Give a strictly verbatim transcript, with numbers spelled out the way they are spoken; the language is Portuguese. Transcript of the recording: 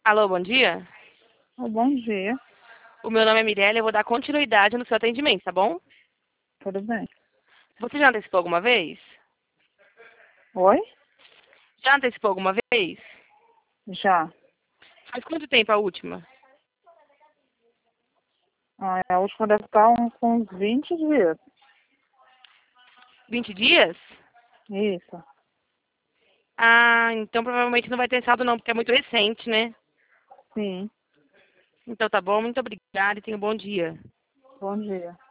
Alô, bom dia? Oh, bom dia, O meu nome é Mirella e eu vou dar continuidade no seu atendimento, tá bom? tudo bem? Você já antecipou alguma vez? Oi? Já antecipou alguma vez? Já. Faz quanto tempo a última? Ah, a última deve estar uns, uns vinte dias. vinte dias? Isso. Ah, então provavelmente não vai ter saldo não, porque é muito recente, né? Sim. Então tá bom, muito obrigada e tenha um bom dia. Bom dia.